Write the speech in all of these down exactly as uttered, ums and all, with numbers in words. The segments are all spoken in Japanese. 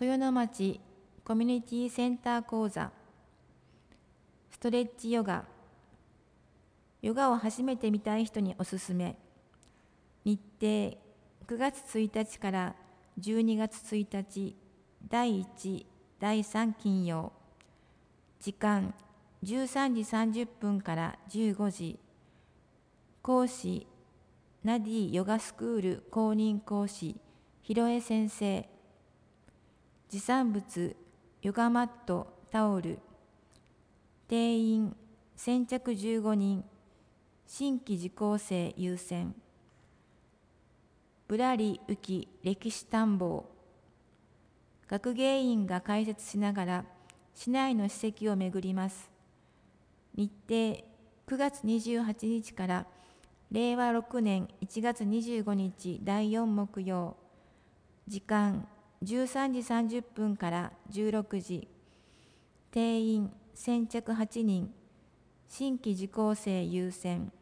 豊野町コミュニティセンター講座、ストレッチヨガ。ヨガを初めて見たい人におすすめ。日程くがつついたちからじゅうにがつついたち、だいいち、だいさん金曜。時間じゅうさんじさんじゅっぷんからじゅうごじ。講師ナディヨガスクール公認講師広江先生。持参物ヨガマット、タオル。定員先着じゅうごにん。新規受講生優先。ぶらり浮き歴史探訪。学芸員が解説しながら市内の史跡を巡ります。日程くがつにじゅうはちにちかられいわろくねんいちがつにじゅうごにちだいよん木曜。時間じゅうさんじさんじゅっぷんからじゅうろくじ。定員先着はちにん。新規受講生優先。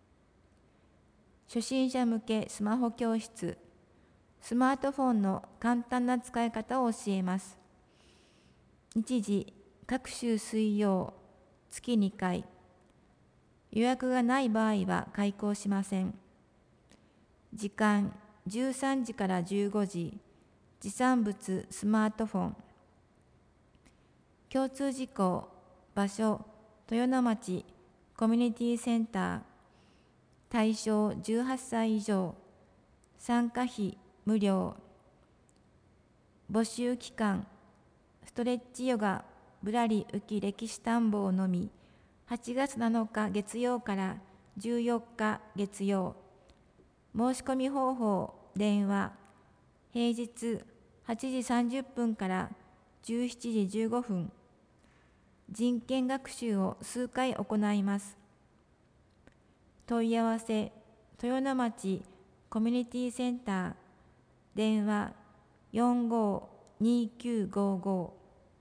初心者向けスマホ教室。スマートフォンの簡単な使い方を教えます。日時各週水曜、月にかい。予約がない場合は開講しません。時間じゅうさんじからじゅうごじ。持参物スマートフォン。共通事項、場所豊野町コミュニティセンター。対象じゅうはっさい以上。参加費無料。募集期間ストレッチヨガぶらり浮き歴史探訪のみ。はちがつなのか月曜からじゅうよっか月曜。申し込み方法、電話。平日はちじさんじゅっぷんからじゅうしちじじゅうごふん。人権学習を数回行います。問い合わせ、豊野町コミュニティセンター。電話よんごーにーきゅうごーご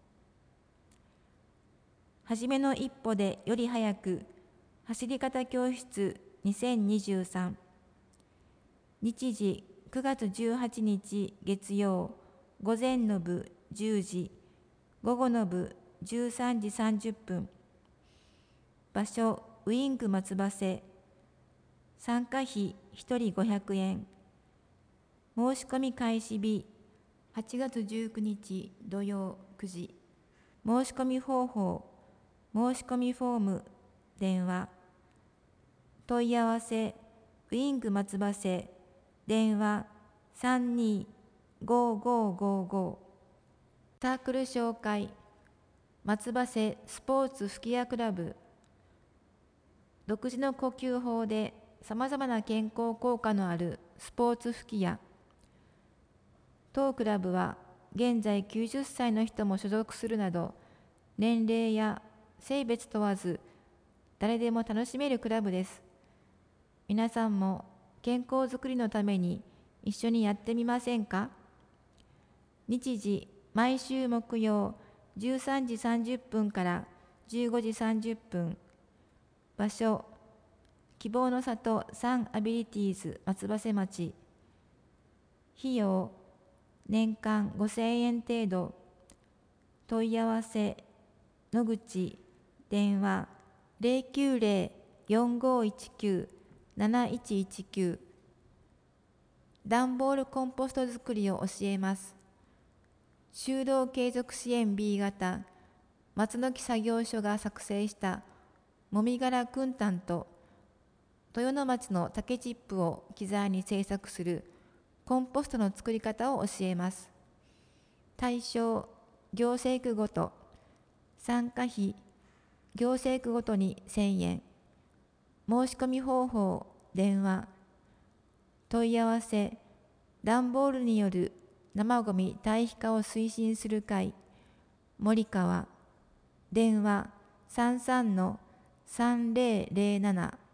ー。はじめの一歩でより早く、走り方教室にせんにじゅうさん。日時くがつじゅうはちにち月曜、午前の部じゅうじ、午後の部じゅうさんじさんじゅっぷん。場所ウイング松葉瀬。参加費ひとりごひゃくえん。申し込み開始日はちがつじゅうくにち土曜くじ。申し込み方法、申し込みフォーム、電話。問い合わせ、ウイング松葉瀬、電話さんにーごーごーごーごー。サークル紹介、松葉瀬スポーツ吹き矢クラブ。独自の呼吸法でさまざまな健康効果のあるスポーツ吹き矢。当クラブは現在きゅうじゅっさいの人も所属するなど、年齢や性別問わず誰でも楽しめるクラブです。皆さんも健康づくりのために一緒にやってみませんか？日時毎週木曜じゅうさんじさんじゅっぷんからじゅうごじさんじゅっぷん。場所希望の里サンアビリティーズ松葉瀬町。費用年間ごせんえん程度。問い合わせ野口、電話ゼロきゅうゼロ よんごいちきゅう なないちいちきゅう。段ボールコンポスト作りを教えます。就労継続支援 ビー 型松の木作業所が作成したもみ殻くん炭と豊野町の竹チップを機材に製作するコンポストの作り方を教えます。対象行政区ごと。参加費行政区ごとにせんえん。申し込み方法、電話。問い合わせ、段ボールによる生ごみ堆肥化を推進する会、森川。電話さんさんのさんぜろぜろなな。